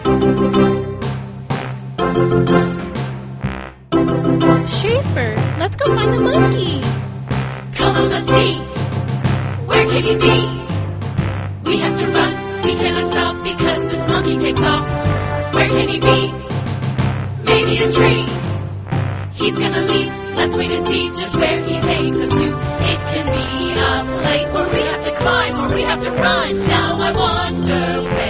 Schaefer, let's go find the monkey. Come on, let's see. Where can he be? We have to run. We cannot stop because this monkey takes off. Where can he be? Maybe a tree. He's gonna leap. Let's wait and see just where he takes us to. It can be a place where we have to climb or we have to run. Now I wonder where